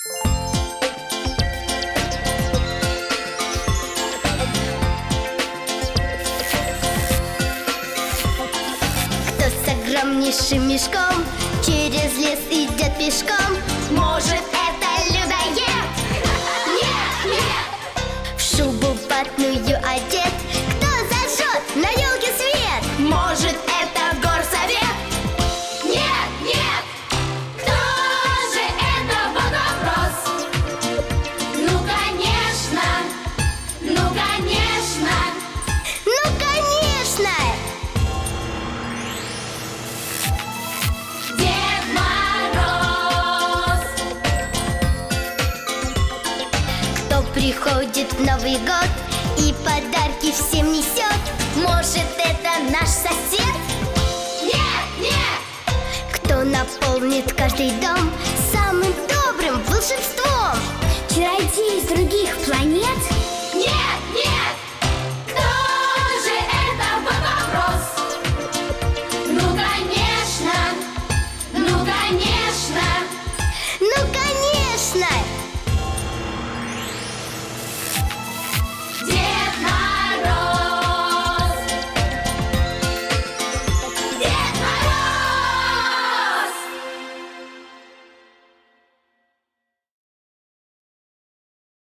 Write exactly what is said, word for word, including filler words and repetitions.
Кто с огромнейшим мешком через лес идет пешком? Может, это людоед? Нет, нет! В шубу ватную одет. Кто зажжет на елке свет? Может, это горсовет? Нет, нет! Кто же это? Вот вопрос. Ну, конечно! Ну, конечно! Ну, конечно! Дед Мороз. Кто приходит в Новый год и подарки всем несет? Может, это наш сосед? Нет, нет! Кто наполнит каждый дом самым добрым волшебством? Чародей из других планет